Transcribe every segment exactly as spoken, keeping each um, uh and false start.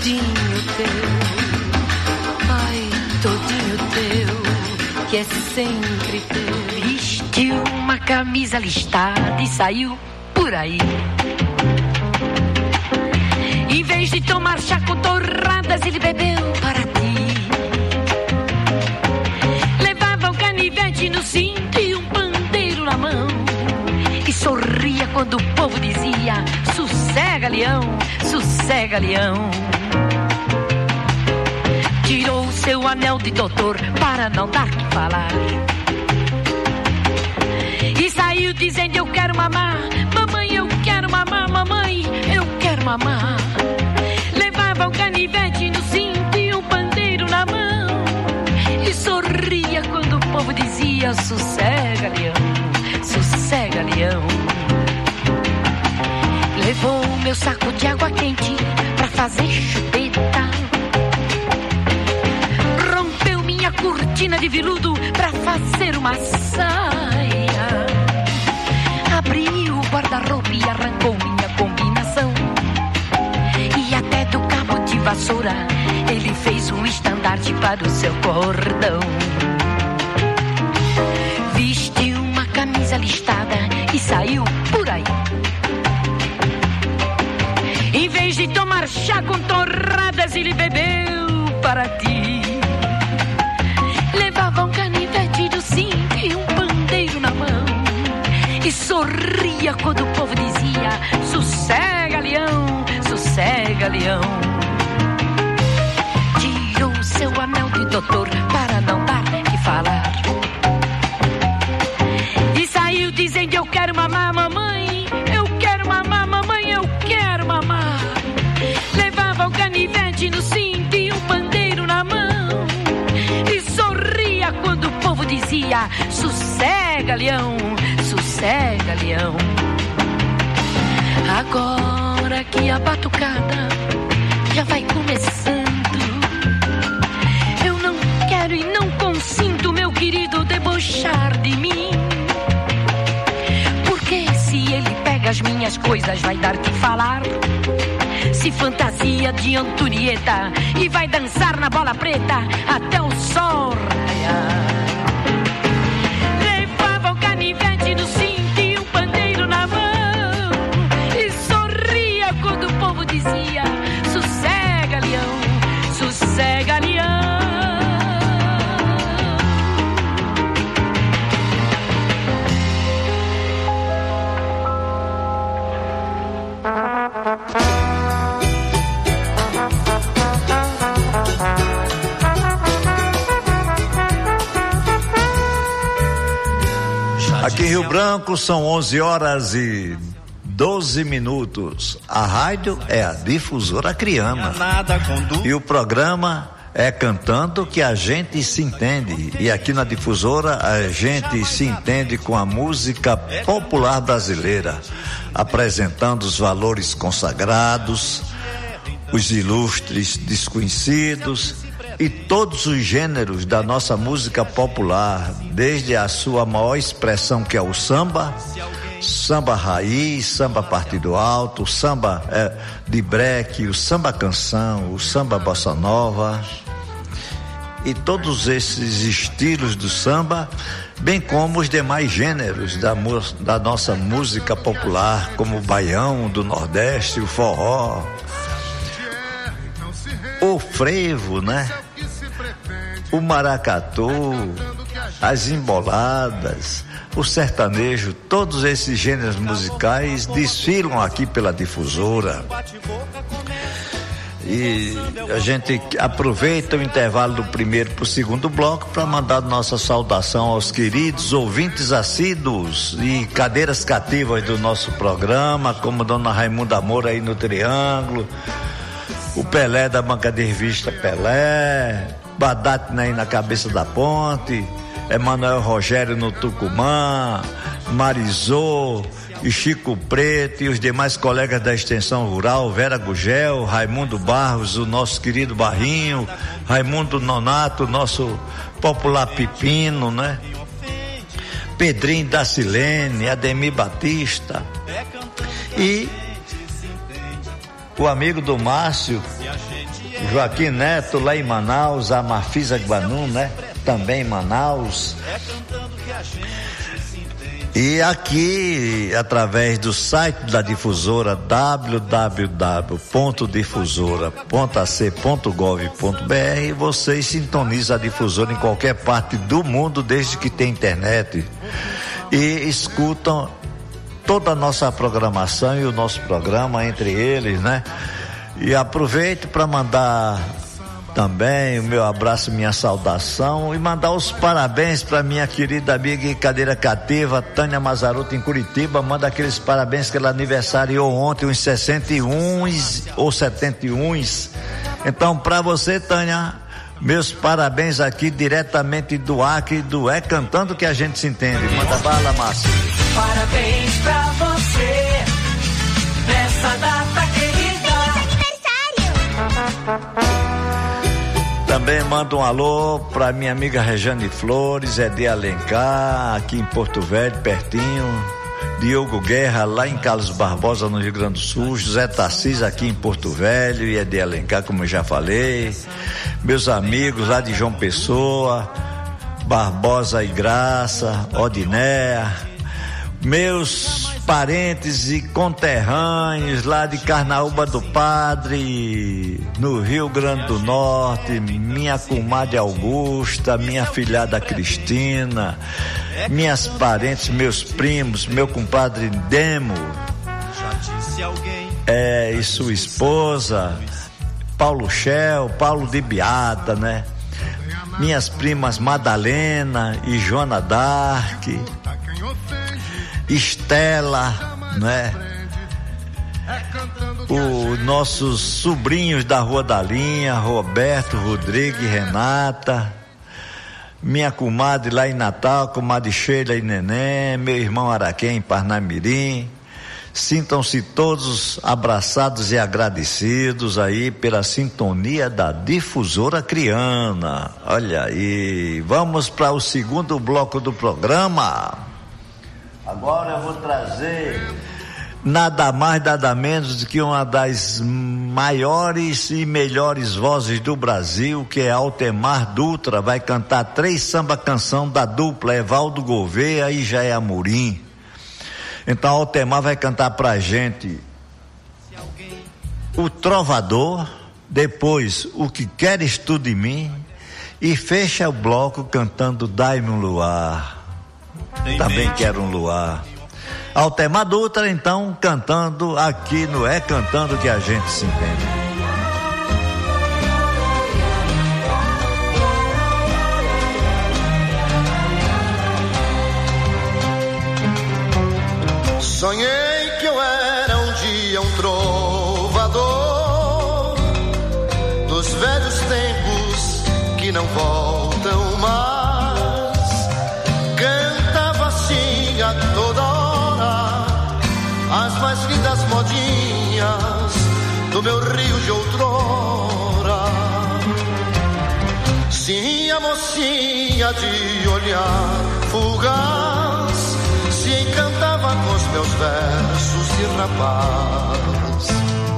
todinho teu, ai, todinho teu, que é sempre teu. Vestiu uma camisa listada e saiu por aí. Em vez de tomar chá com torradas, ele bebeu para ti. Levava um canivete no cinto e um pandeiro na mão. E sorria quando o povo dizia: sossega, leão, sossega, leão. Tirou seu anel de doutor para não dar que falar. E saiu dizendo: eu quero mamar, mamãe, eu quero mamar, mamãe, eu quero mamar. Levava um canivete no cinto e um pandeiro na mão. E sorria quando o povo dizia: sossega, leão, sossega, leão. Levou meu saco de água quente pra fazer chupeta. Rompeu minha cortina de veludo pra fazer uma saia. Abriu o guarda-roupa e arrancou minha combinação. E até do cabo de vassoura ele fez um estandarte para o seu cordão. Vestiu uma camisa listada e saiu por aí. Em vez de tomar chá com torradas, ele bebeu para ti. Levava um canivete do cinto e um pandeiro na mão. E sorria quando o povo dizia: sossega, leão, sossega, leão. Tirou seu anel de doutor para não dar que falar. E saiu dizendo: eu quero mamar, mamãe, eu quero mamar, mamãe, eu quero mamar. Levava um canivete no cinto e um pandeiro na mão. E sorria quando o povo dizia: sossega, leão, sossega, leão. Agora que a batucada já vai começando, eu não quero e não consinto, meu querido, debochar de mim. Porque se ele pega as minhas coisas, vai dar que falar. Se fantasia de Antonieta e vai dançar na bola preta até o sol raiar. Levava o canivete no cinto e um pandeiro na mão. E sorria quando o povo dizia: sossega, leão, sossega, leão. Aqui em Rio Branco são onze horas e doze minutos. A rádio é a Difusora Criama. E o programa é Cantando que a gente se entende. E aqui na Difusora a gente se entende com a música popular brasileira, apresentando os valores consagrados, os ilustres desconhecidos e todos os gêneros da nossa música popular, desde a sua maior expressão, que é o samba, samba raiz, samba partido alto, samba é, de breque, o samba canção, o samba bossa nova e todos esses estilos do samba, bem como os demais gêneros da, da nossa música popular, como o baião do Nordeste, o forró, o frevo, né? O maracatu, as emboladas, o sertanejo, todos esses gêneros musicais desfilam aqui pela Difusora. E a gente aproveita o intervalo do primeiro para o segundo bloco para mandar nossa saudação aos queridos ouvintes assíduos e cadeiras cativas do nosso programa, como Dona Raimunda Moura aí no Triângulo, o Pelé da banca de revista Pelé, Badatna aí na cabeça da ponte, Emanuel Rogério no Tucumã, Marizô e Chico Preto e os demais colegas da extensão rural, Vera Gugel, Raimundo Barros, o nosso querido Barrinho, Raimundo Nonato, nosso popular Pepino, né? Pedrinho da Silene, Ademir Batista e o amigo do Márcio, Joaquim Neto, lá em Manaus, a Marfisa Guanum, né? Também em Manaus. E aqui, através do site da difusora w w w ponto difusora ponto a c ponto gov ponto b r, vocês sintonizam a difusora em qualquer parte do mundo, desde que tem internet, e escutam toda a nossa programação e o nosso programa entre eles, né? E aproveito para mandar também o meu abraço, minha saudação, e mandar os parabéns para minha querida amiga e cadeira cativa Tânia Mazzaroto, em Curitiba. Manda aqueles parabéns que ela aniversariou ontem, uns sessenta e um ou setenta e um. Então, para você, Tânia, meus parabéns aqui diretamente do Acre, do É Cantando que a gente se entende. Manda bala, Márcio. Parabéns pra você nessa data querida. Aniversário. Também mando um alô pra minha amiga Rejane Flores, é de Alencar, aqui em Porto Velho, pertinho. Diogo Guerra, lá em Carlos Barbosa, no Rio Grande do Sul. José Tarcís, aqui em Porto Velho, e é de Alencar, como eu já falei. Meus amigos lá de João Pessoa, Barbosa e Graça, Odinéia. Meus parentes e conterrâneos lá de Carnaúba do Padre, no Rio Grande do Norte, minha comadre Augusta, minha filhada Cristina, minhas parentes, meus primos, meu compadre Demo, é, e sua esposa, Paulo Shell, Paulo de Beata, né? Minhas primas Madalena e Joana Dark, Estela, né? Os nossos sobrinhos da Rua da Linha, Roberto, Rodrigo e Renata, minha comadre lá em Natal, comadre Sheila e Neném, meu irmão Araquém em Parnamirim. Sintam-se todos abraçados e agradecidos aí pela sintonia da Difusora Criana. Olha aí, vamos para o segundo bloco do programa. Agora eu vou trazer nada mais, nada menos do que uma das maiores e melhores vozes do Brasil, que é Altemar Dutra. Vai cantar três samba-canção da dupla Evaldo Gouveia e Jair Amorim. Então Altemar vai cantar pra gente O Trovador, depois O Que Queres Tu de Mim, e fecha o bloco cantando Dai-me um Luar. Também quero um luar. Altemar Dutra, então, cantando aqui no É Cantando que a gente se entende. Sonhei que eu era um dia um trovador dos velhos tempos que não voltam mais. A toda hora as mais lindas modinhas do meu rio de outrora. Sim, a mocinha de olhar fugaz se encantava com os meus versos de rapaz.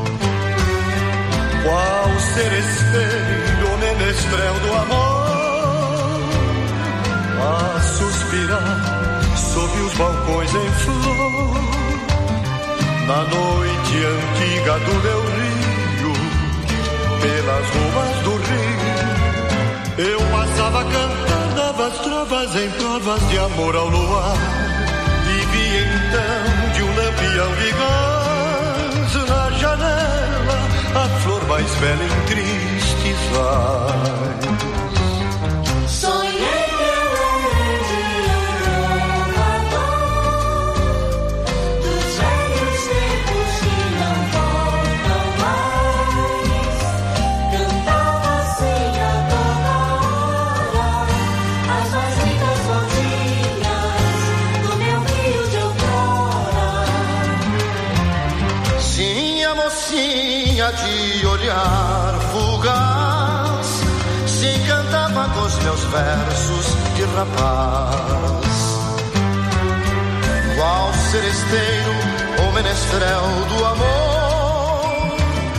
Qual seresteiro menestrel do amor a suspirar sob os balcões em flor, na noite antiga do meu rio, pelas ruas do rio, eu passava cantando as trovas em provas de amor ao luar, e vi então de um lampião de gás na janela a flor mais bela em tristes vais. Sonhei de olhar fugaz se encantava com os meus versos de rapaz. Qual seresteiro ou menestrel do amor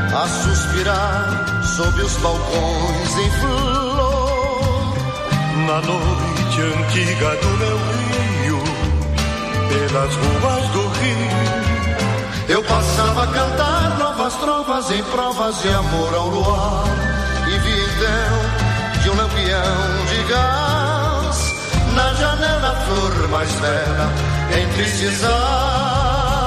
a suspirar sob os balcões em flor. Na noite antiga do meu Rio, pelas ruas do Rio, eu passava a cantar novas trovas em provas de amor ao luar. E vi então de um lampião de gás na janela a flor mais bela entristezar.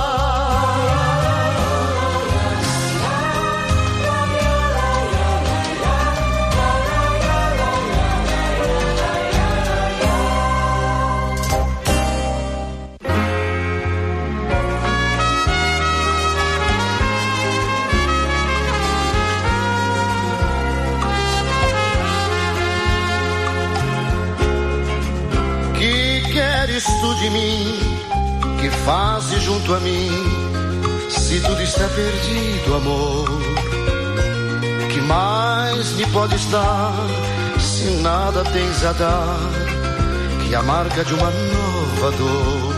Tu de mim, que fazes junto a mim, se tudo está perdido, amor, que mais me pode estar, se nada tens a dar, que a marca de uma nova dor.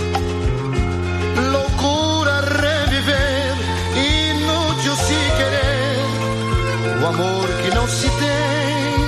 Loucura reviver, inútil se querer, o amor que não se tem,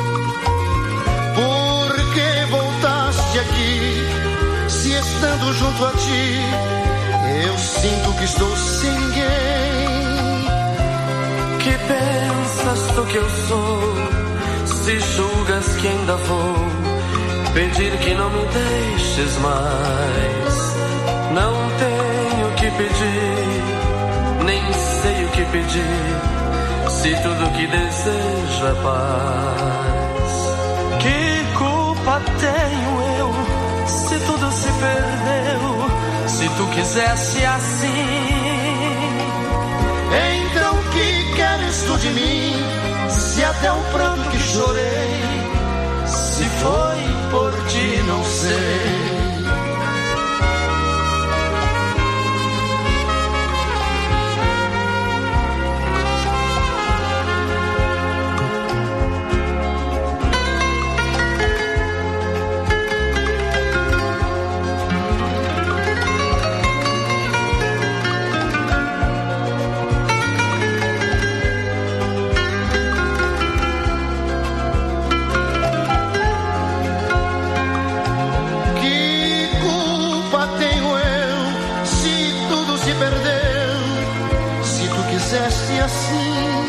porque voltaste aqui. Se estando junto a ti, eu sinto que estou sem ninguém. Que pensas tu que eu sou, se julgas que ainda vou pedir que não me deixes mais? Não tenho que pedir, nem sei o que pedir, se tudo que desejo é paz. Que culpa tenho eu, se tudo se perdeu, se tu quisesse assim? Então que queres tu de mim, se até o pranto que chorei, se foi por ti não sei. Assim.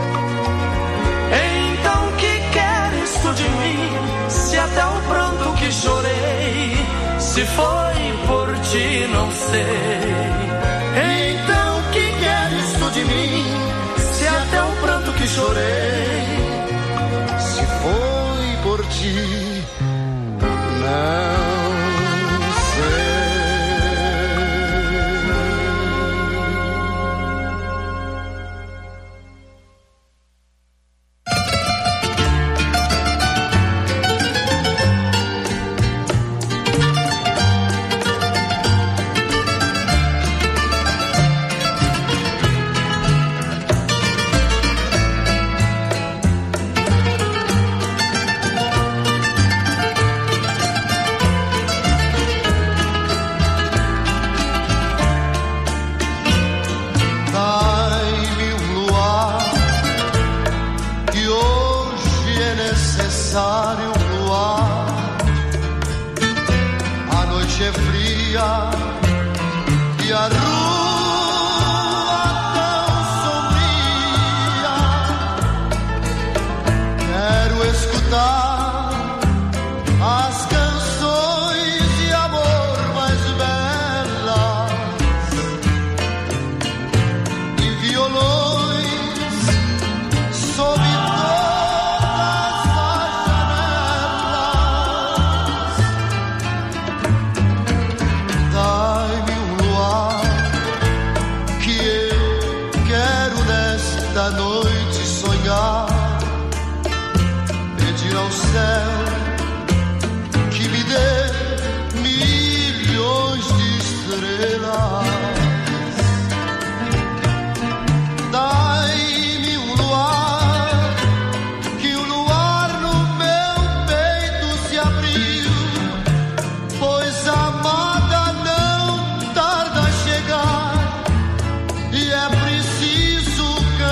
Então que queres tu de mim, se até o pranto que chorei, se foi por ti não sei. Então que queres tu de mim, se até o pranto que chorei, se foi por ti não sei. Preciso cantar.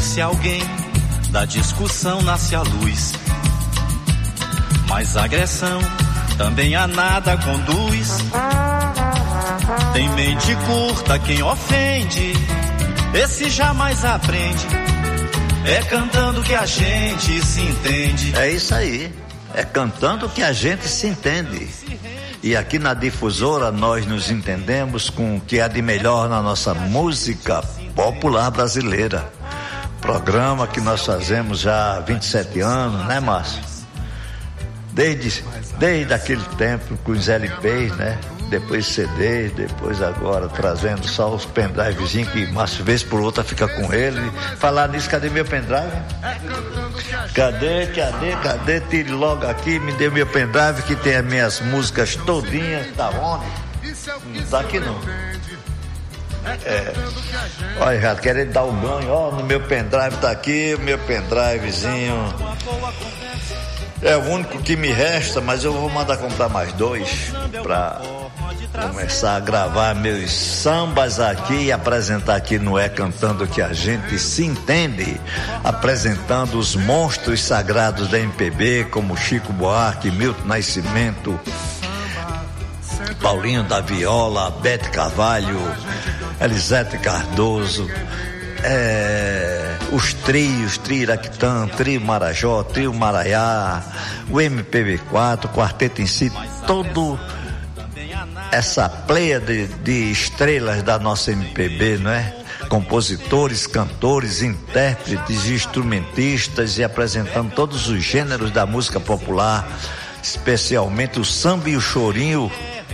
conhece alguém, da discussão nasce a luz. Mas agressão também a nada conduz. Tem mente curta quem ofende, esse jamais aprende. É cantando que a gente se entende. É isso aí, é cantando que a gente se entende. E aqui na Difusora nós nos entendemos com o que há de melhor na nossa música popular brasileira. Programa que nós fazemos já há vinte e sete anos, né, Márcio? Desde, desde aquele tempo com os L Ps, né? Depois C Ds, depois agora trazendo só os pendrivezinhos que Márcio vez por outra fica com ele. Falar nisso, cadê meu pendrive? Cadê, cadê, cadê? Tire logo aqui, me dê meu pendrive que tem as minhas músicas todinhas. Tá onde? Não tá aqui não. É. Olha, já querendo dar o ganho, ó, no meu pendrive tá aqui, o meu pendrivezinho. É o único que me resta, mas eu vou mandar comprar mais dois pra começar a gravar meus sambas aqui e apresentar aqui no É Cantando que a gente se entende, apresentando os monstros sagrados da M P B como Chico Buarque, Milton Nascimento, Paulinho da Viola, Bete Carvalho, Elisete Cardoso, é, os trios, Trio Iraquitã, Trio Marajó, Trio Maraiá, o M P B quatro, o quarteto em si, todo essa pleia de, de estrelas da nossa M P B, não é? Compositores, cantores, intérpretes, instrumentistas e apresentando todos os gêneros da música popular, especialmente o samba e o chorinho.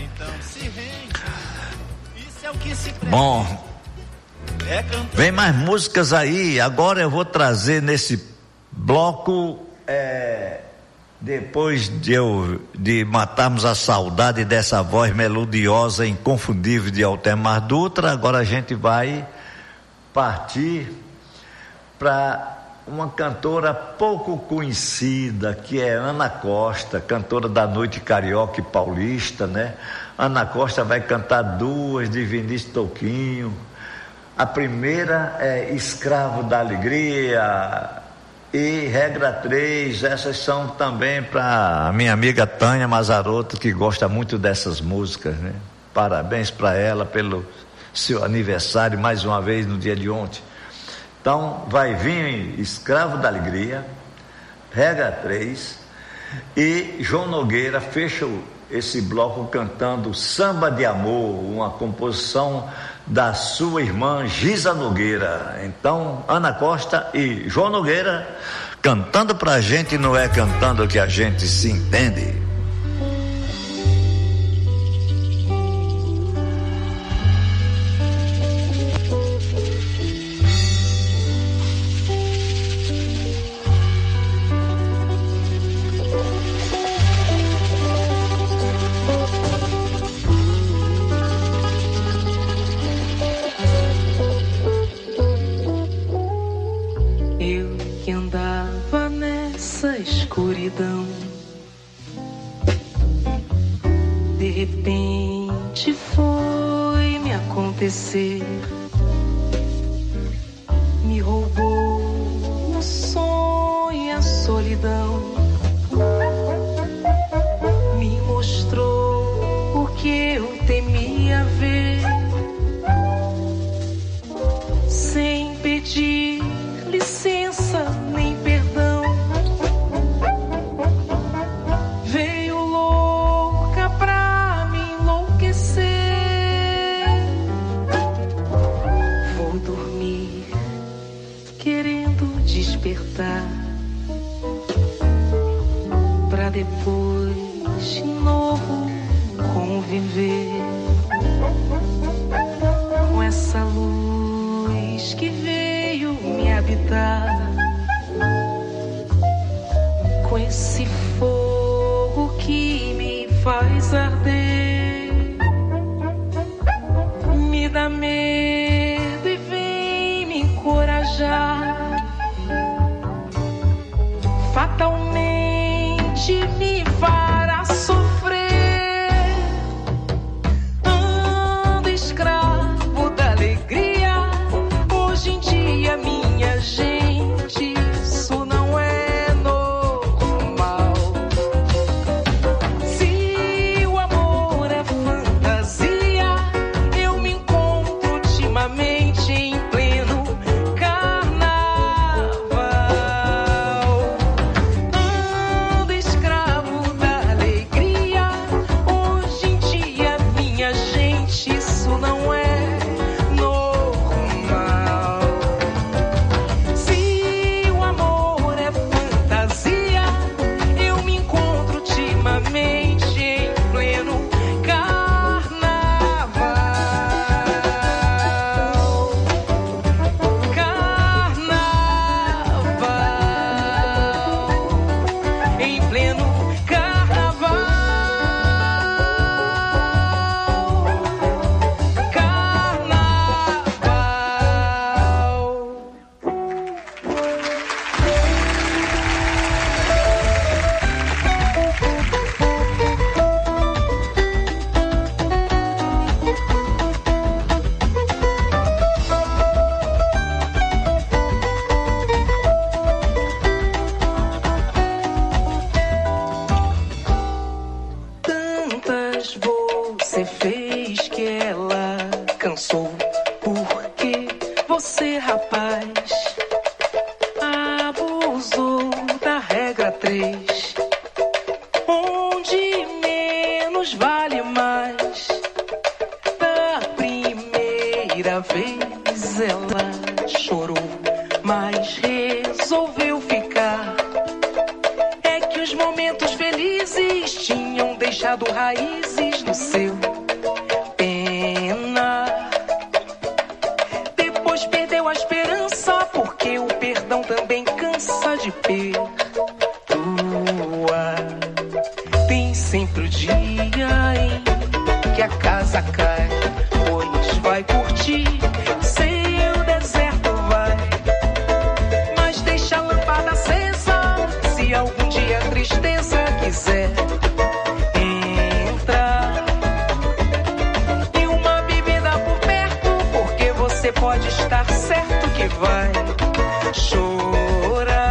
Bom, vem mais músicas aí. Agora eu vou trazer nesse bloco, é, depois de, eu, de matarmos a saudade dessa voz melodiosa, inconfundível de Altemar Dutra, agora a gente vai partir para uma cantora pouco conhecida, que é Ana Costa, cantora da noite carioca e paulista, né? Ana Costa vai cantar duas de Vinícius Toquinho. A primeira é Escravo da Alegria e Regra três. Essas são também para a minha amiga Tânia Mazarotto, que gosta muito dessas músicas, né? Parabéns para ela pelo seu aniversário mais uma vez no dia de ontem. Então vai vir Escravo da Alegria, Regra três, e João Nogueira fecha esse bloco cantando Samba de Amor, uma composição da sua irmã Giza Nogueira. Então Ana Costa e João Nogueira cantando pra gente, não é cantando que a gente se entende. De repente foi me acontecer, me roubou o sonho e a solidão, me mostrou o que eu temia ver, sem pedir licença nem perdão. Veio louca pra me enlouquecer. Vou dormir querendo despertar, pra depois de novo conviver com essa luz que veio me habitar, com esse fogo que me faz arder, me dá medo e vem me encorajar, fatalmente me fará sofrer. Ando escravo da alegria, hoje em dia minha gente paz. Abusou da regra três, onde menos vale mais. Da primeira vez ela chorou, mas resolveu ficar. É que os momentos felizes tinham deixado raízes no seu pena. Depois perdeu a esperança, porque o perdão também cansa de perdoar. Tem sempre o dia em que a casa cai, pois vai curtir seu deserto, vai. Mas deixa a lâmpada acesa, se algum dia a tristeza quiser entrar. E uma bebida por perto, porque você pode estar certo que vai chorar.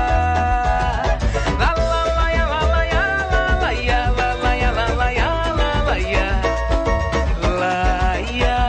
La la la ya, la la ya, la la ya, la la ya, la la ya, la la ya, la ya.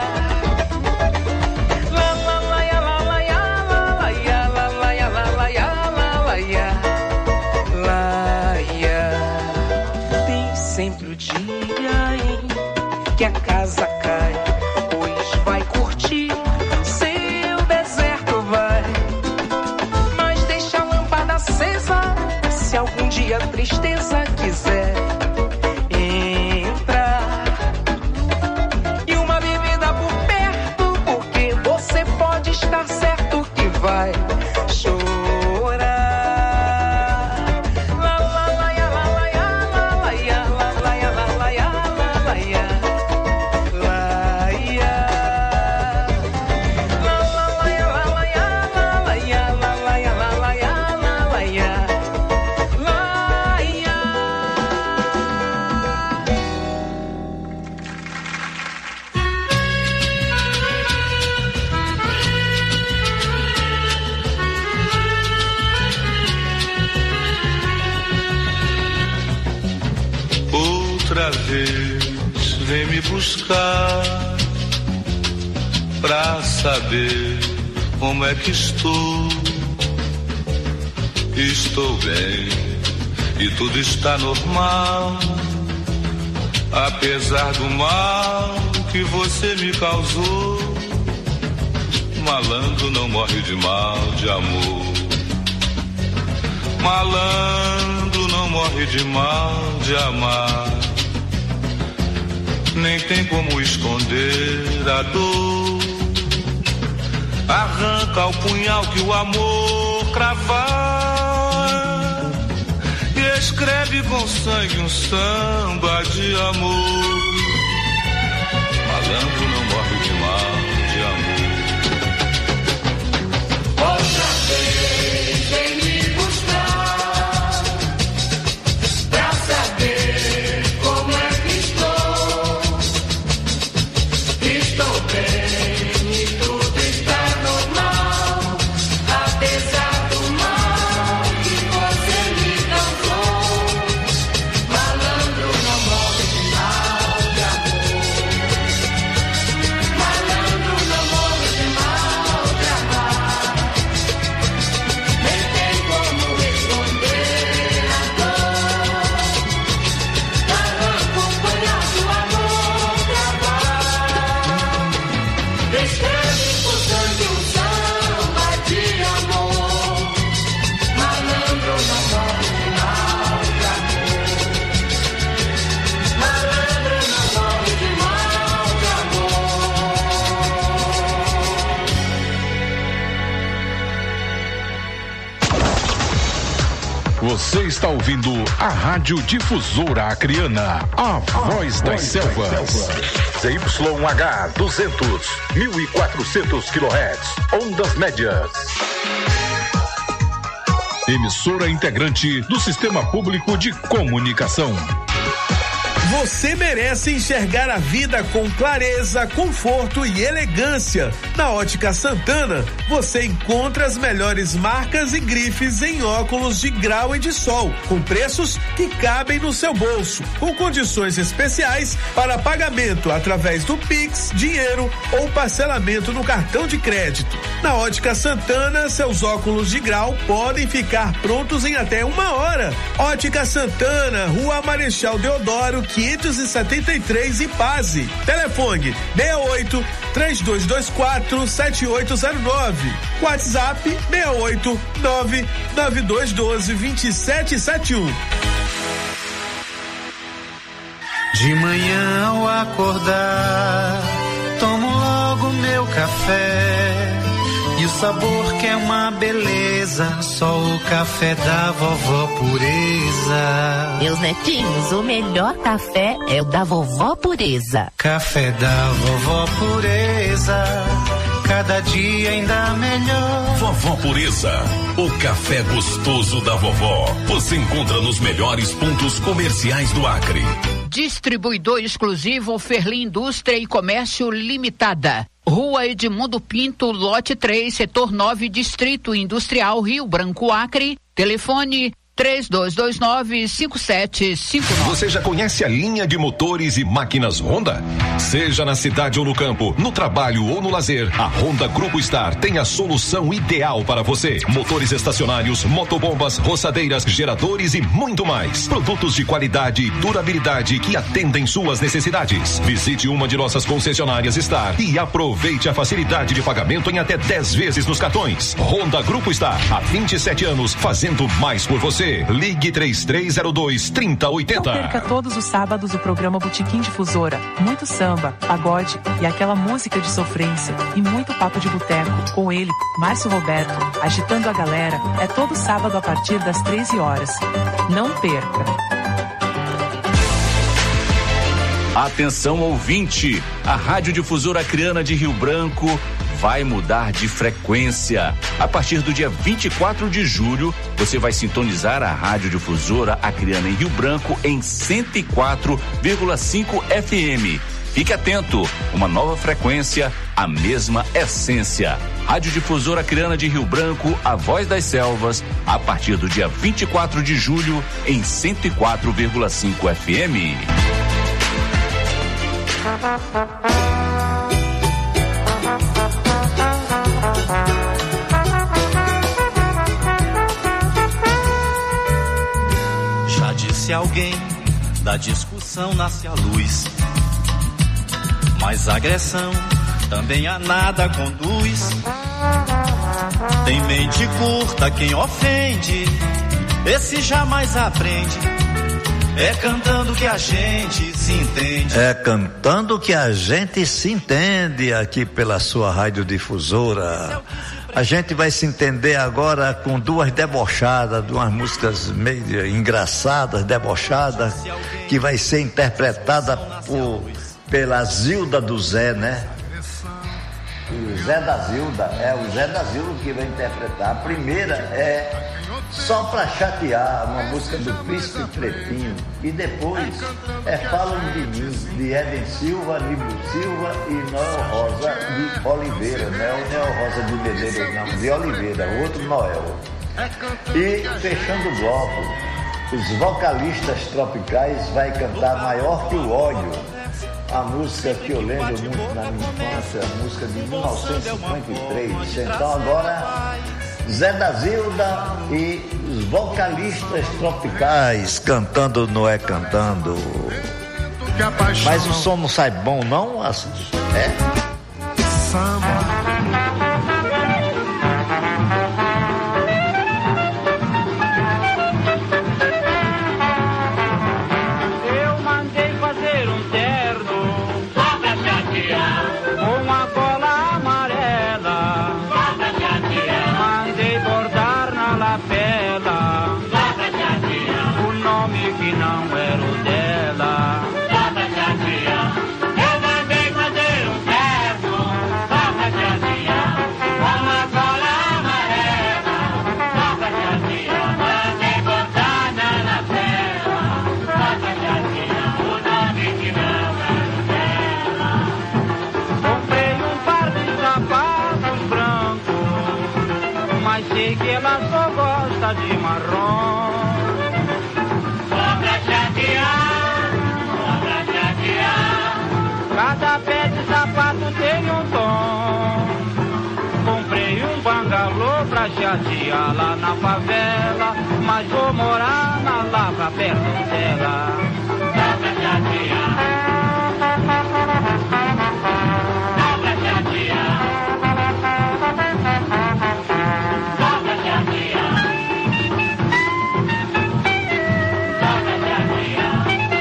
La la la ya, la la ya, la la ya, la la ya, la la ya, la la ya, la ya. Tem sempre o dia em que a casa cai, pois vai curtir seu deserto, vai. Mas deixa a lâmpada acesa, se algum dia a tristeza quiser entrar. E uma bebida por perto, porque você pode estar certo que vai chorar. La la la ya, la la ya, la la ya, la la ya, la la ya, la la ya, la ya. La la la ya, la la ya, la la ya, la la ya, la la ya, la la ya, la ya. Outra vez vem me buscar pra saber como é que estou. Estou bem e tudo está normal, apesar do mal que você me causou. Malandro não morre de mal de amor. Malandro não morre de mal de amar. Nem tem como esconder a dor. Arranca o punhal que o amor cravar e escreve com sangue um samba de amor. Malandro não morre de mal de amor. Outra vez vem me buscar pra saber como é que estou. Estou bem e tudo está normal, apesar do mal que você me causou. Malandro não morre de mal de amor. Malandro não morre de mal de amar. Nem tem como esconder a dor. Arranca o punhal do amor gravar. Escreve por sangue um samba de amor. Malandro não morre de mal de amor. Malandro não morre de mal de amor. Você está ouvindo a Rádio Difusora Acreana, a voz das selvas. Z Y H duzentos, mil e quatrocentos quilohertz, ondas médias. Emissora integrante do Sistema Público de Comunicação. Você merece enxergar a vida com clareza, conforto e elegância. Na Ótica Santana, você encontra as melhores marcas e grifes em óculos de grau e de sol, com preços que cabem no seu bolso, com condições especiais para pagamento através do Pix, dinheiro ou parcelamento no cartão de crédito. Na Ótica Santana, seus óculos de grau podem ficar prontos em até uma hora. Ótica Santana, Rua Marechal Deodoro, quinhentos e setenta e três, Ipase. Telefone seis oito, três dois dois quatro, sete oito zero nove. WhatsApp seis oito, nove nove dois um dois, dois sete sete um. De manhã ao acordar, tomo logo meu café. E o sabor que é uma beleza, só o café da vovó Pureza. Meus netinhos, o melhor café é o da vovó Pureza. Café da vovó Pureza, cada dia ainda melhor. Vovó Pureza, o café gostoso da vovó. Você encontra nos melhores pontos comerciais do Acre. Distribuidor exclusivo Ferli Indústria e Comércio Limitada. Rua Edmundo Pinto, lote três, setor nove, Distrito Industrial, Rio Branco, Acre. Telefone três dois dois nove, cinco sete cinco nove. Você já conhece a linha de motores e máquinas Honda? Seja na cidade ou no campo, no trabalho ou no lazer, a Honda Grupo Star tem a solução ideal para você. Motores estacionários, motobombas, roçadeiras, geradores e muito mais. Produtos de qualidade e durabilidade que atendem suas necessidades. Visite uma de nossas concessionárias Star e aproveite a facilidade de pagamento em até dez vezes nos cartões. Honda Grupo Star, há vinte e sete anos, fazendo mais por você. Ligue três três zero dois, três zero oito zero. Não perca todos os sábados o programa Botequim Difusora. Muito samba, pagode e aquela música de sofrência e muito papo de boteco com ele, Márcio Roberto, agitando a galera. É todo sábado a partir das treze horas. Não perca. Atenção ouvinte, a Rádio Difusora Acreana de Rio Branco vai mudar de frequência. A partir do dia vinte e quatro de julho, você vai sintonizar a Rádio Difusora Acreana em Rio Branco em cento e quatro vírgula cinco F M. Fique atento, uma nova frequência, a mesma essência. Rádio Difusora Acreana de Rio Branco, a voz das selvas, a partir do dia vinte e quatro de julho em cento e quatro vírgula cinco F M. Já disse alguém, da discussão nasce a luz, mas a agressão também a nada conduz. Tem mente curta quem ofende, esse jamais aprende. É cantando que a gente se entende. É cantando que a gente se entende aqui pela sua radiodifusora. A gente vai se entender agora com duas debochadas, duas músicas meio engraçadas, debochadas, que vai ser interpretada por, pela Zilda do Zé, né? O Zé da Zilda, é o Zé da Zilda que vai interpretar. A primeira é Só Pra Chatear, uma música do Príncipe Pretinho. E depois é Falam de Mim, de Eden Silva, Niblo Silva e Noel Rosa de Oliveira. Não é o Noel Rosa de Medeiros, não, de Oliveira, outro Noel. E fechando o bloco, os Vocalistas Tropicais vai cantar Maior que o Ódio, a música que eu lembro muito na minha infância, a música de mil novecentos e cinquenta e três. Então agora Zé da Zilda e os Vocalistas Tropicais cantando Não É Cantando. Mas o som não sai bom não? É? Samba. mas sei que ela só gosta de marrom. Só pra chatear, só pra chatear. Cada pé de sapato tem um tom. Comprei um bangalô pra chatear lá na favela, mas vou morar na Lavra perto dela. Só pra chatear, só pra chatear, só pra chatear, só pra chatear,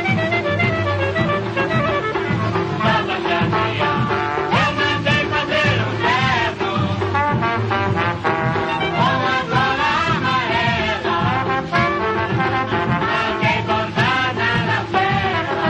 só pra chatear. Eu mandei fazer um terno com a gola amarela, mandei bordada na perna,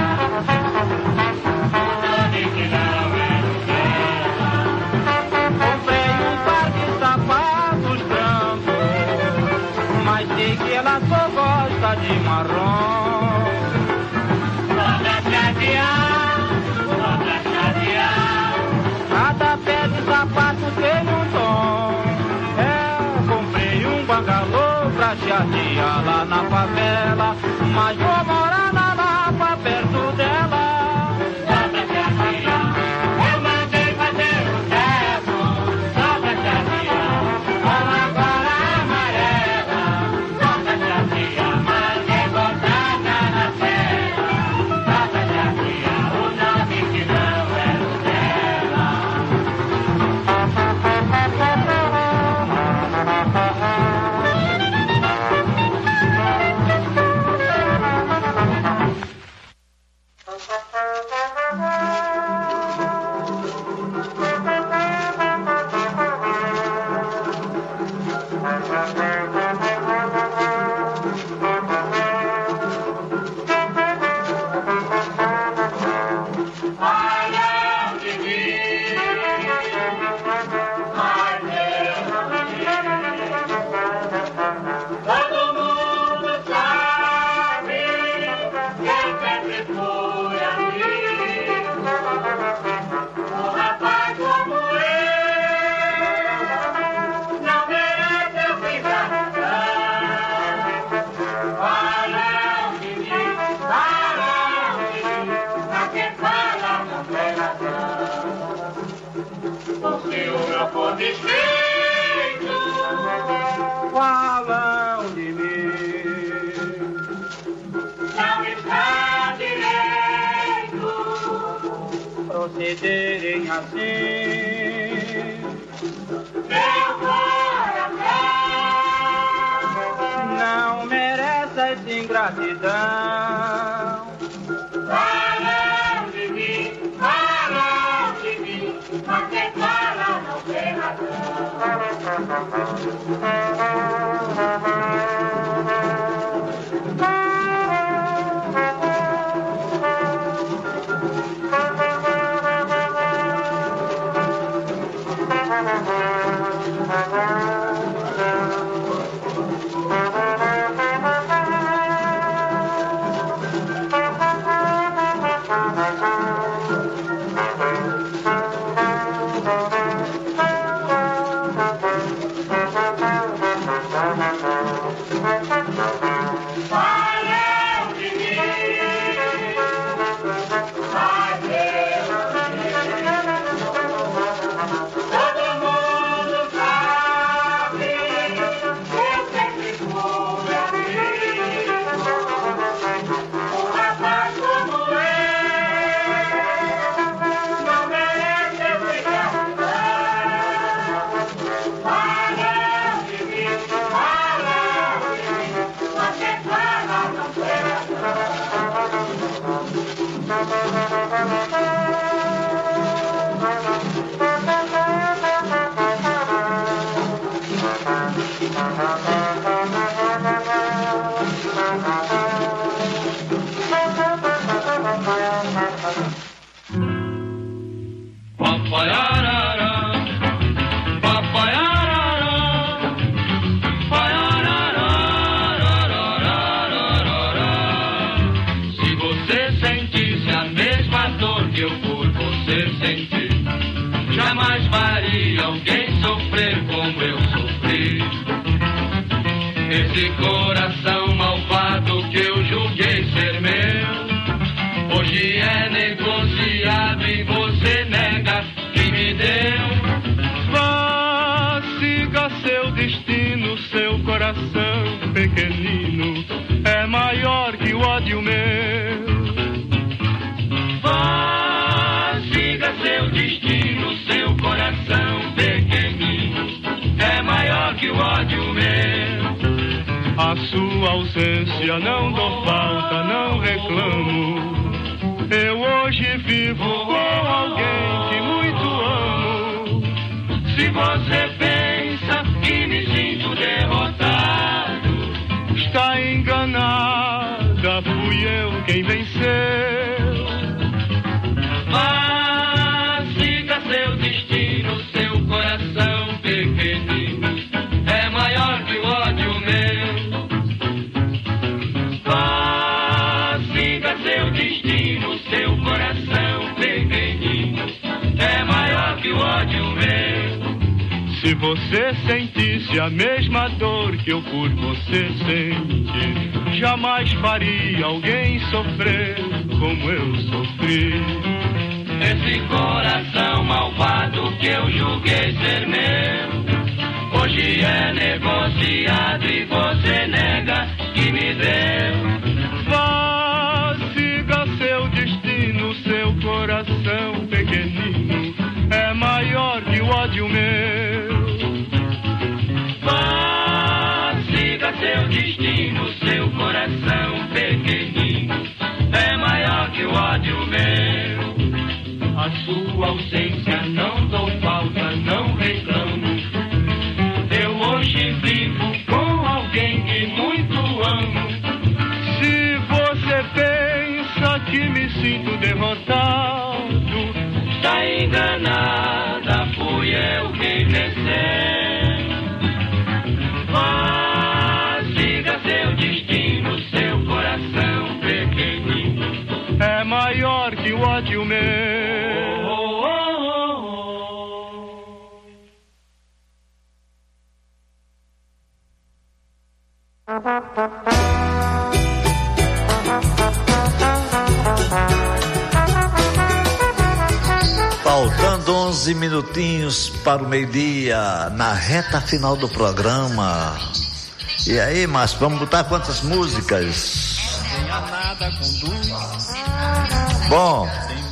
o nome que não era o dela. Comprei um par de sapatos brancos, mas sei que ela só gosta de marrom. Só pra chatear, só pra chatear. Cada pé de sapato tem um tom. É, comprei um bangalô pra chatear lá na favela, mas vou morar na Lapa perto dela. Só pra chatear, eu mandei fazer um terno. Só pra chatear, com a gola amarela. Só pra chatear, mandei bordada na tela. Só pra chatear, o nome que não era o dela. Olha de mim, mas eu não vi. Todo mundo sabe que eu sempre fui amigo. Um rapaz como eu não merece eu ficar. Falam de mim, falam de mim, mas quem fala não tem razão. Porque o meu por defeito falam de mim. Não está direito procederem assim. Meu coração não merece essa ingratidão. Falam de mim, falam de mim, mas quem fala não tem Se você sentisse a mesma dor que eu por você senti, jamais faria alguém sofrer como eu sofri. seu destino, seu coração pequenino é maior que o ódio meu. Vá, siga seu destino, seu coração pequenino é maior que o ódio meu. A sua ausência não dou falta, não reclamo. Eu hoje vivo com alguém que muito amo. Se você pensa que me sinto derrotado, está enganada, fui eu quem venceu. Vá, siga seu destino, seu coração pequenino é maior que o ódio meu. Vá, siga seu destino, seu coração pequenino é maior que o ódio meu. Se você sentisse a mesma dor que eu por você senti, jamais faria alguém sofrer como eu sofri. Esse coração malvado que eu julguei ser meu, hoje é negociado e você nega que me deu. Vá, siga seu destino, seu coração pequenino é maior que o ódio meu. Vá, siga seu destino, seu coração pequenino é maior que o ódio meu. A sua ausência não dou falta, não reclamo. Eu hoje vivo com alguém que muito amo. Se você pensa que me sinto derrotado, está enganada, fui eu quem venceu. Vá, siga seu destino, seu coração pequenino é maior que o ódio meu. Faltando onze minutinhos para o meio-dia, na reta final do programa. E aí, Márcio, vamos botar quantas músicas? Bom,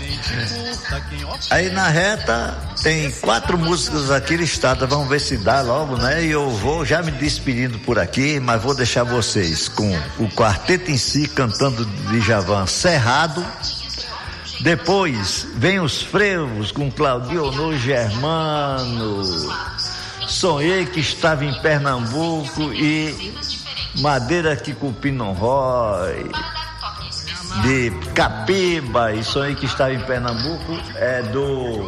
aí na reta tem quatro músicas aqui listadas, vamos ver se dá logo, né? E eu vou já me despedindo por aqui, mas vou deixar vocês com o quarteto em si cantando de Djavan, Cerrado. Depois vem os Frevos com Claudionor Germano, Sonhei que estava em Pernambuco e Madeira que Cupim não rói, de Capiba, e Sonhei que estava em Pernambuco é do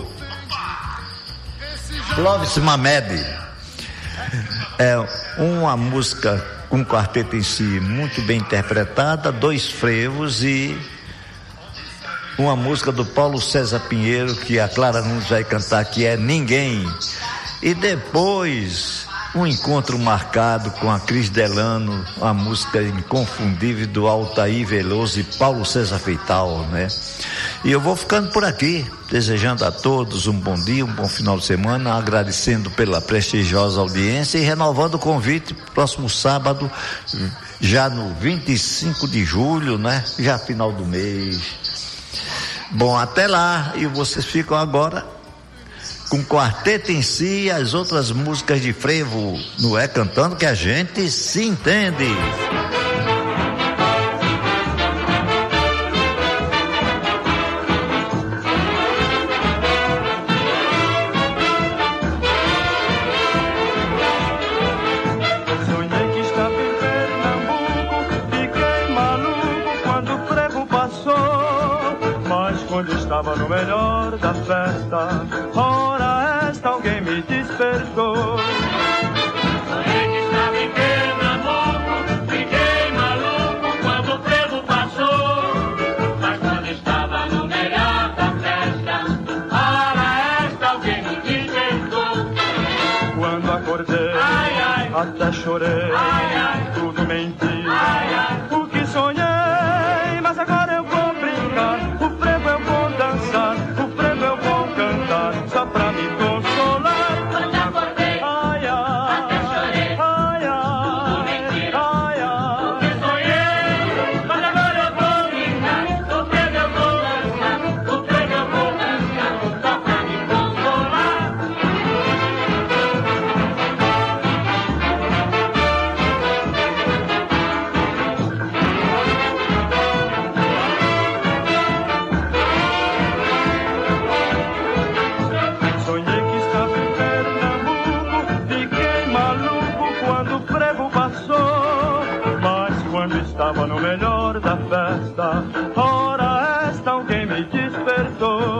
Clóvis Mamed. É uma música com um quarteto em si muito bem interpretada, dois frevos e uma música do Paulo César Pinheiro que a Clara Nunes vai cantar, que é Ninguém. E depois um encontro marcado com a Cris Delano, uma música inconfundível do Altair Veloso e Paulo César Feital, né? E eu vou ficando por aqui, desejando a todos um bom dia, um bom final de semana, agradecendo pela prestigiosa audiência e renovando o convite próximo sábado, já no vinte e cinco de julho, né? Já final do mês. Bom, até lá, e vocês ficam agora com o quarteto em si e as outras músicas de frevo no É Cantando que a gente se entende. Sonhei que estava em Pernambuco, fiquei maluco quando o frevo passou, mas quando estava no melhor da festa, ora esta alguém me despertou. Sonhei que estava em Pernambuco, fiquei maluco quando o frevo passou, mas quando estava no melhor da festa, ora esta alguém me despertou. Quando acordei, ai, ai, até chorei, ai, ai, tudo menti, ai, ai, o que sonhei, mas agora eu vou brincar, o frevo eu vou dançar, o frevo eu vou cantar, só pra me consolar. quando acordei, Ai, ai, até calor da festa, ora esta alguém me despertou.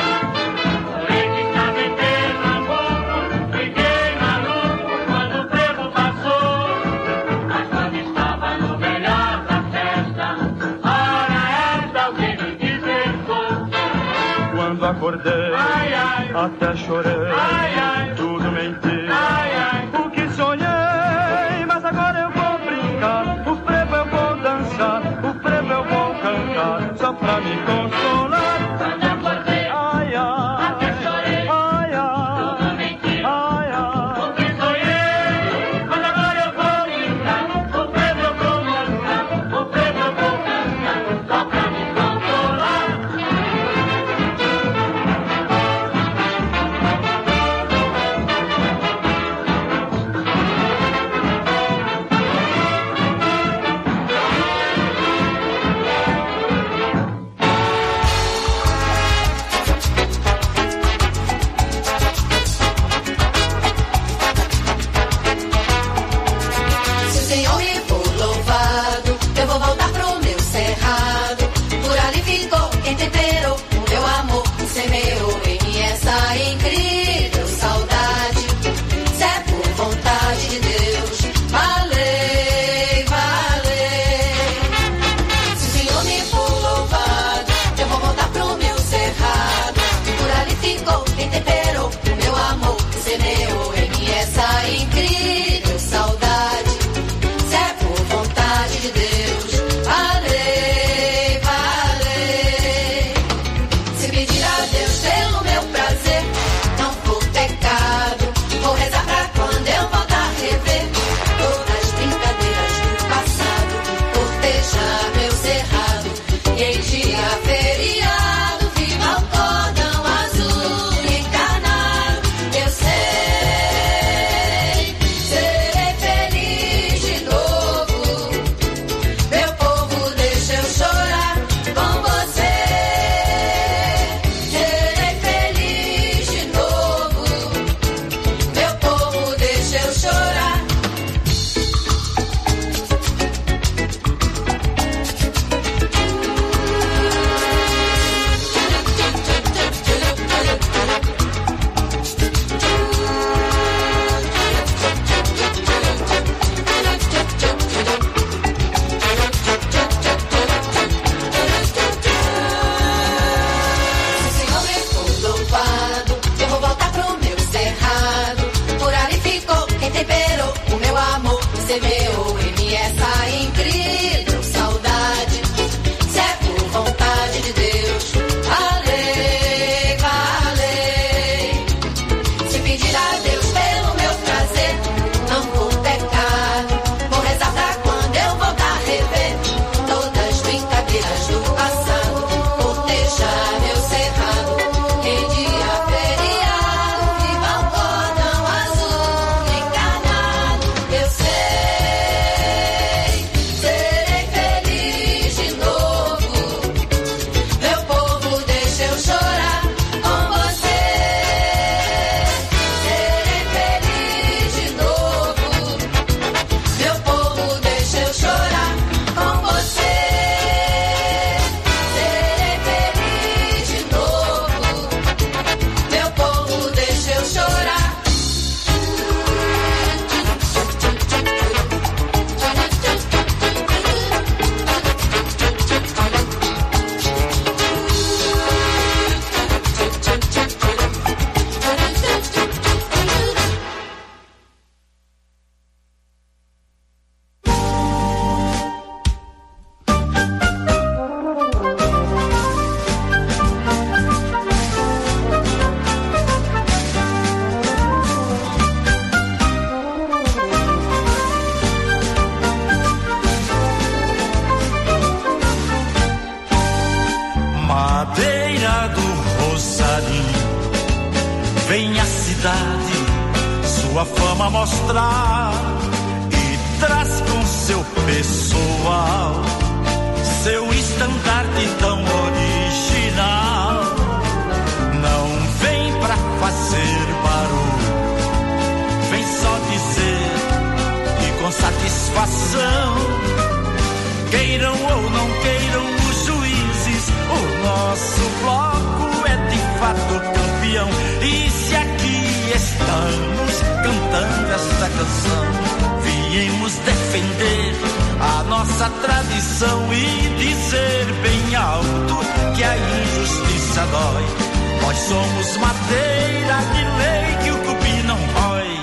Acordei, ai, ai, até chorei, ai, ai, tudo mentira, ai, ai, o que sonhei, mas agora eu vou brincar, o frevo eu vou dançar, o frevo eu vou cantar, só pra me consolar. Quando acordei, ai, ai, até chorei, ai, ai, tudo mentira, ai, ai, o que sonhei, mas agora eu vou brincar, o frevo eu vou dançar, o frevo eu vou cantar, só pra me consolar. Vem a cidade sua fama mostrar e traz com seu pessoal seu estandarte tão original. Não vem pra fazer barulho, vem só dizer e com satisfação, queiram ou não nosso bloco é de fato campeão. E se aqui estamos cantando esta canção, viemos defender a nossa tradição e dizer bem alto que a injustiça dói. Nós somos madeira de lei que o cupim não rói.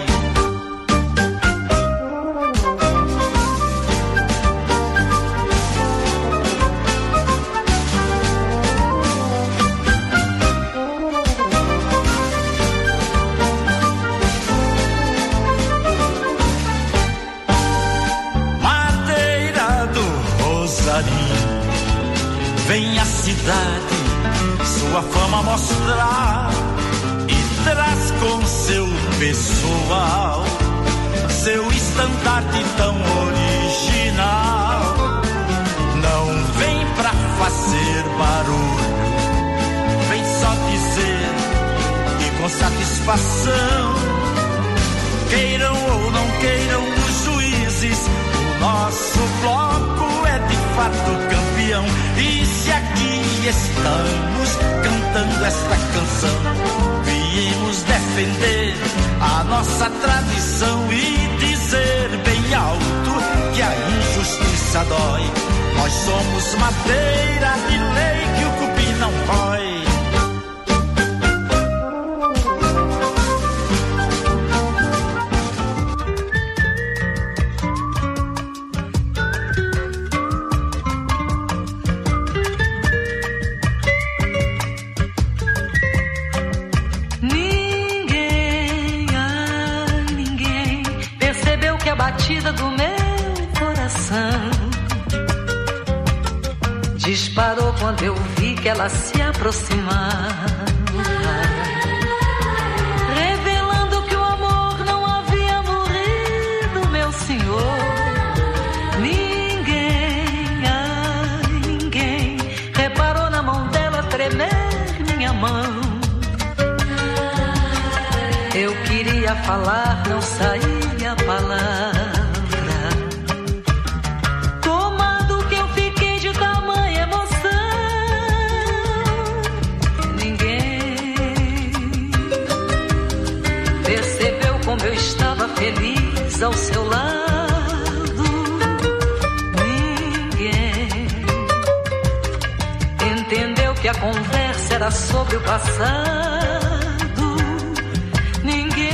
Vem a cidade sua fama mostrar e traz com seu pessoal seu estandarte tão original. Não vem pra fazer barulho, vem só dizer e com satisfação, queiram ou não queiram os juízes, o nosso bloco é de fato campeão. E se aqui estamos cantando esta canção, viemos defender a nossa tradição e dizer bem alto que a injustiça dói. Nós somos madeira de lei que o cupim não rói. Do meu coração disparou quando eu vi que ela se aproximava, revelando que o amor não havia morrido, meu senhor. Ninguém, ai, ninguém reparou na mão dela tremer minha mão. Eu queria falar, não saía a palavra. Eu estava feliz ao seu lado. Ninguém entendeu que a conversa era sobre o passado. Ninguém,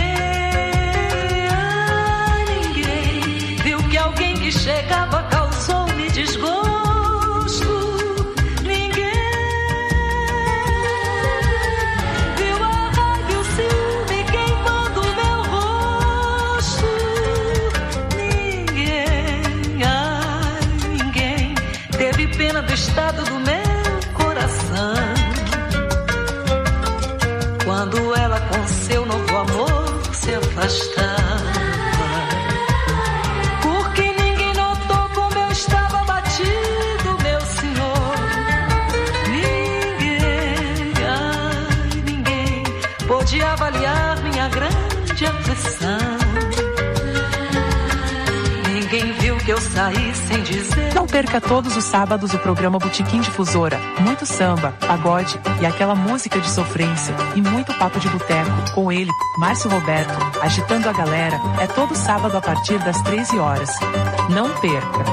ah, ninguém viu que alguém que chegava causou-me desgosto. Do estado do meu coração, quando ela com seu novo amor se afastava, porque ninguém notou como eu estava abatido, meu senhor. Ninguém, ai, ninguém pôde avaliar minha grande aflição. Ninguém viu que eu saí sem dizer. Não perca todos os sábados o programa Botequim Difusora. Muito samba, pagode e aquela música de sofrência e muito papo de boteco com ele, Márcio Roberto, agitando a galera. É todo sábado a partir das treze horas. Não perca.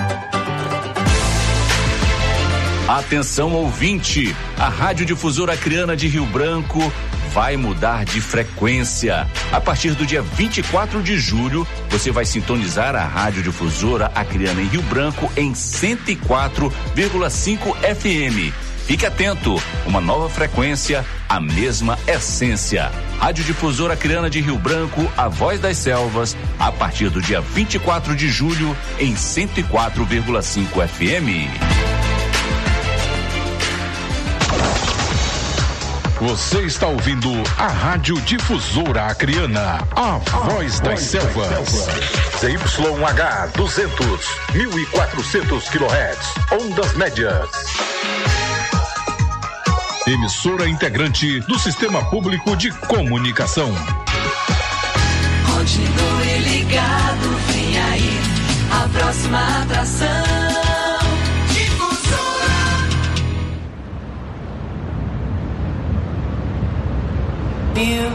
Atenção ouvinte, a Rádio Difusora Acreana de Rio Branco vai mudar de frequência. A partir do dia vinte e quatro de julho, você vai sintonizar a Rádio Difusora Acreana em Rio Branco em cento e quatro vírgula cinco F M. Fique atento, uma nova frequência, a mesma essência. Rádio Difusora Acreana de Rio Branco, a voz das selvas, a partir do dia vinte e quatro de julho em cento e quatro vírgula cinco F M. Você está ouvindo a Rádio Difusora Acreana, a voz das selvas. Z Y H duzentos, mil e quatrocentos quilohertz, ondas médias. Emissora integrante do Sistema Público de Comunicação. Continue ligado, vem aí a próxima atração. Difusora.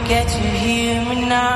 get to hear me now.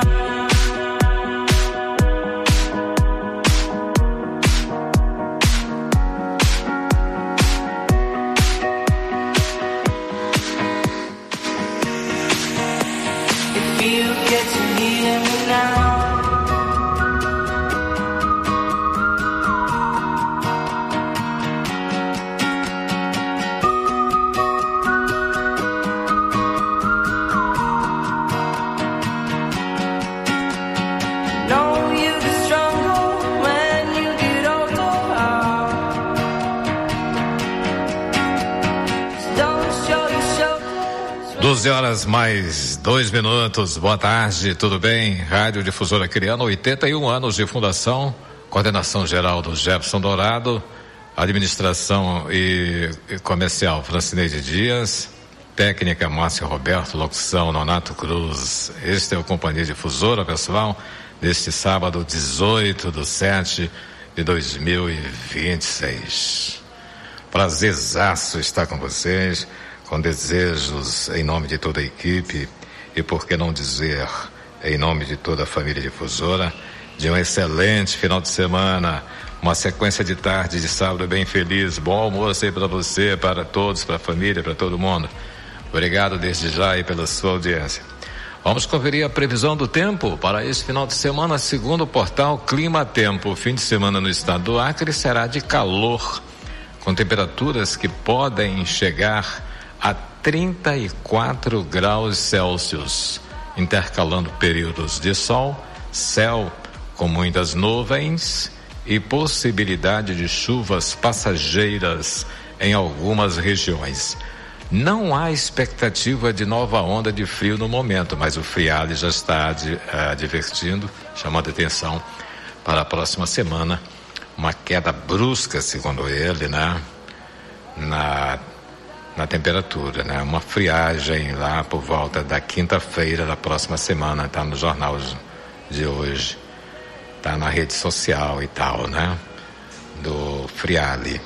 doze horas mais dois minutos. Boa tarde, tudo bem? Rádio Difusora Acreana, oitenta e um anos de fundação, coordenação geral do Jefferson Dourado, administração e, e comercial Francineide Dias, técnica Márcio Roberto, locução Nonato Cruz. Este é o Companhia Difusora, pessoal, neste sábado dezoito de setembro de dois mil e vinte e seis. Prazerzaço estar com vocês, com desejos em nome de toda a equipe e, por que não dizer, em nome de toda a família difusora, de um excelente final de semana, uma sequência de tarde de sábado bem feliz, bom almoço aí para você, para todos, para a família, para todo mundo. Obrigado desde já aí pela sua audiência. Vamos conferir a previsão do tempo para esse final de semana, segundo o portal Clima Tempo. O fim de semana no estado do Acre será de calor, com temperaturas que podem chegar a trinta e quatro graus Celsius, intercalando períodos de sol, céu com muitas nuvens e possibilidade de chuvas passageiras em algumas regiões. Não há expectativa de nova onda de frio no momento, mas o Friale já está ad, advertindo, chamando atenção para a próxima semana, uma queda brusca, segundo ele, né? Na na temperatura, né? Uma friagem lá por volta da quinta-feira da próxima semana, tá no jornal de hoje, tá na rede social e tal, né? Do Friale,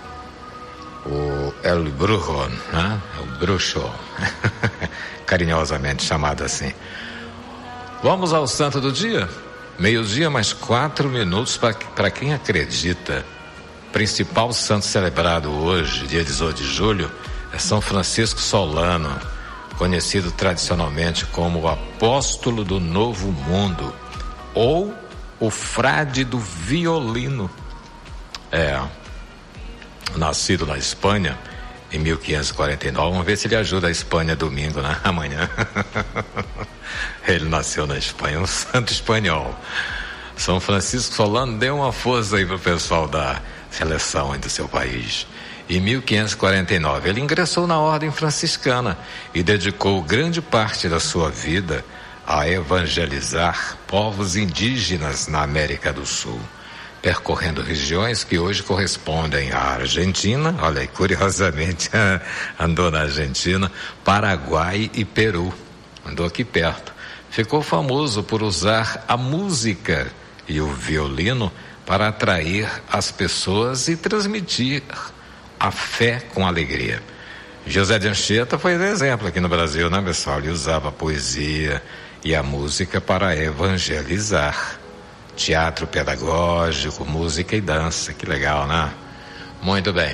o El Brujo, né? O bruxo, carinhosamente chamado assim. Vamos ao santo do dia? Meio-dia mais quatro minutos para quem acredita. Principal santo celebrado hoje, dia dezoito de julho, é São Francisco Solano, conhecido tradicionalmente como o apóstolo do Novo Mundo ou o frade do violino. É, nascido na Espanha em mil quinhentos e quarenta e nove. Vamos ver se ele ajuda a Espanha domingo, né? Amanhã. Ele nasceu na Espanha, um santo espanhol. São Francisco Solano, deu uma força aí pro pessoal da seleção aí do seu país. Em mil quinhentos e quarenta e nove, ele ingressou na ordem franciscana e dedicou grande parte da sua vida a evangelizar povos indígenas na América do Sul, percorrendo regiões que hoje correspondem à Argentina, olha aí, curiosamente, andou na Argentina, Paraguai e Peru, andou aqui perto. Ficou famoso por usar a música e o violino para atrair as pessoas e transmitir a fé com alegria. José de Anchieta foi um exemplo aqui no Brasil, né, pessoal? Ele usava a poesia e a música para evangelizar. Teatro pedagógico, música e dança, que legal, né? Muito bem.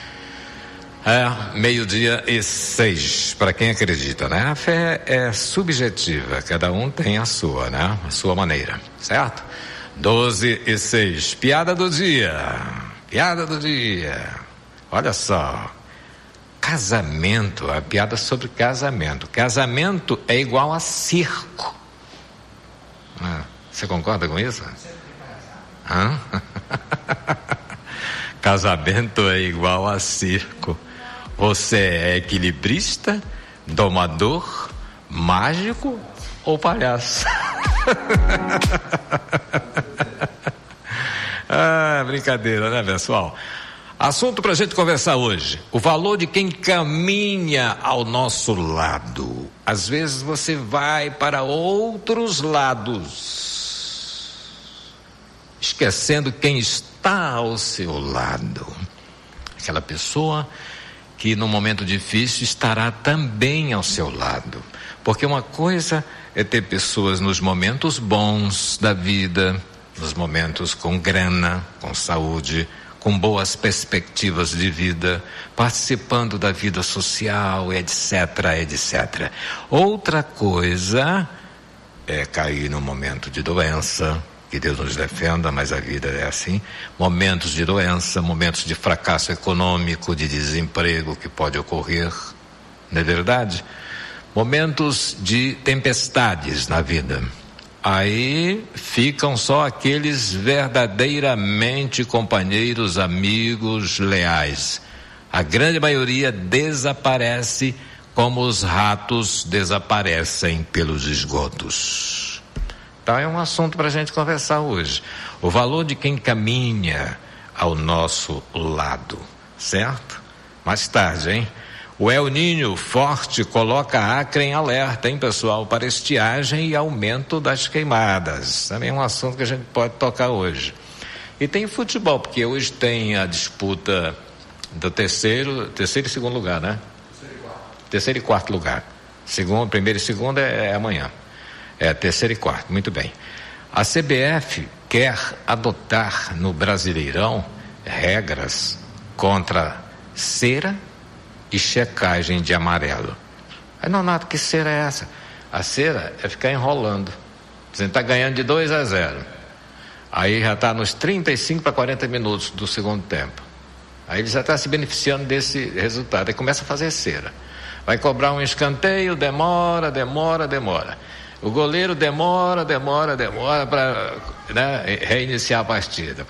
É, meio-dia e seis, para quem acredita, né? A fé é subjetiva, cada um tem a sua, né? A sua maneira, certo? doze e seis, piada do dia, piada do dia. Olha só, casamento, a piada sobre casamento. Casamento é igual a circo. Ah, você concorda com isso? Hã? Casamento é igual a circo. Você é equilibrista, domador, mágico ou palhaço? Ah, brincadeira, né, pessoal? Assunto pra gente conversar hoje: o valor de quem caminha ao nosso lado. Às vezes você vai para outros lados, esquecendo quem está ao seu lado. Aquela pessoa que no momento difícil estará também ao seu lado. Porque uma coisa é ter pessoas nos momentos bons da vida, nos momentos com grana, com saúde, com boas perspectivas de vida, participando da vida social, etc, etcétera. Outra coisa é cair no momento de doença, que Deus nos defenda, mas a vida é assim, momentos de doença, momentos de fracasso econômico, de desemprego que pode ocorrer, não é verdade? Momentos de tempestades na vida. Aí ficam só aqueles verdadeiramente companheiros, amigos, leais. A grande maioria desaparece como os ratos desaparecem pelos esgotos. Então é um assunto para a gente conversar hoje. O valor de quem caminha ao nosso lado, certo? Mais tarde, hein? O El Niño forte coloca Acre em alerta, hein, pessoal, para estiagem e aumento das queimadas. Também é um assunto que a gente pode tocar hoje. E tem futebol, porque hoje tem a disputa do terceiro, terceiro e segundo lugar, né? Terceiro e quarto. Terceiro e quarto lugar. Segundo, primeiro e segundo é, é amanhã. É, terceiro e quarto, muito bem. A C B F quer adotar no Brasileirão regras contra cera e checagem de amarelo. Aí, Nonato, que cera é essa? A cera é ficar enrolando. Você está ganhando de dois a zero. Aí já está nos trinta e cinco para quarenta minutos do segundo tempo. Aí ele já está se beneficiando desse resultado. Aí começa a fazer cera. Vai cobrar um escanteio, demora, demora, demora. O goleiro demora, demora, demora para, né, reiniciar a partida.